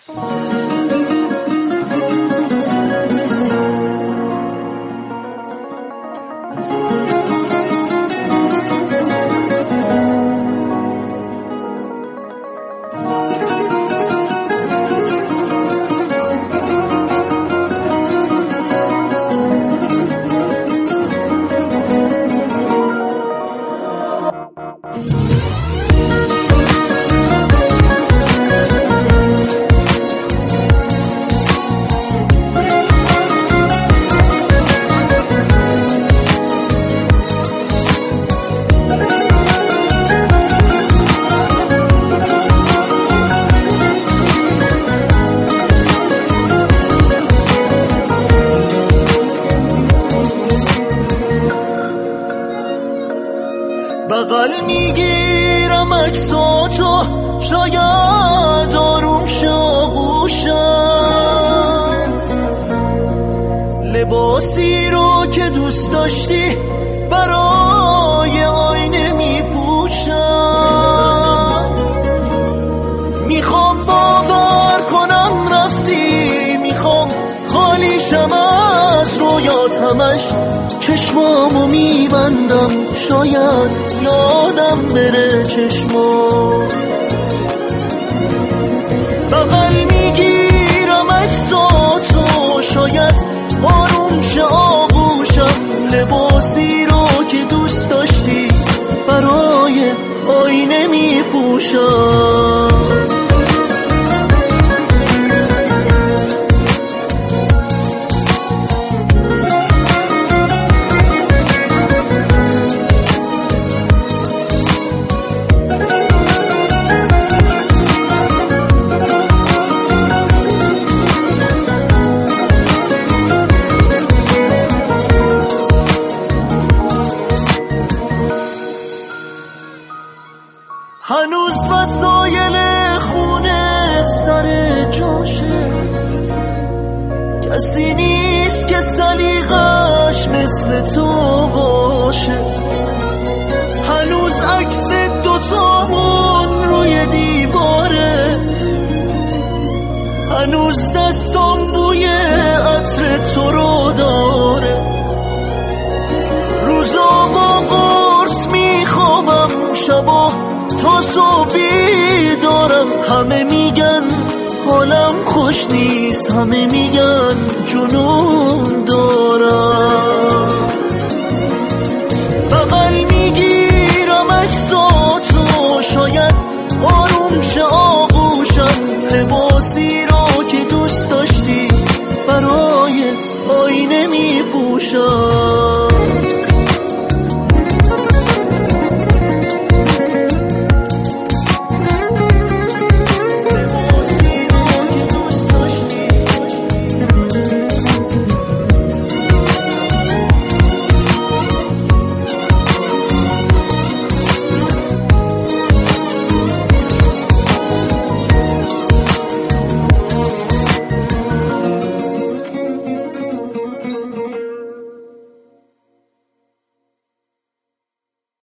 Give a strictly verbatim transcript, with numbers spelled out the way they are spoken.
بغل میگیرم عکساتو شاید آروم شاغوشم، لباسی رو که دوست داشتی برای آینه میپوشم. میخوام باور کنم رفتی، میخوام خالیشم از رویات، همش چشمامو میبندم شاید یادم بره چشمات. بغل میگیرم عکساتو شاید آروم شه آغوشم، لباسی رو که دوست داشتی برای آینه میپوشم. هنوز وسایل خونه سر جاشه، کسی نیست که سلیقش مثل تو باشه. هنوز عکس دوتامون روی دیواره، هنوز دستام بوی عطر تو رو داره. روزا با قرص میخوابم، شبا تا صبحی دارم. همه میگن حالم خوش نیست، همه میگن جنون دارم. بغل میگیرم عکساتو شاید آروم شه آغوشم، لباسی رو که دوست داشتی برای آینه میپوشم.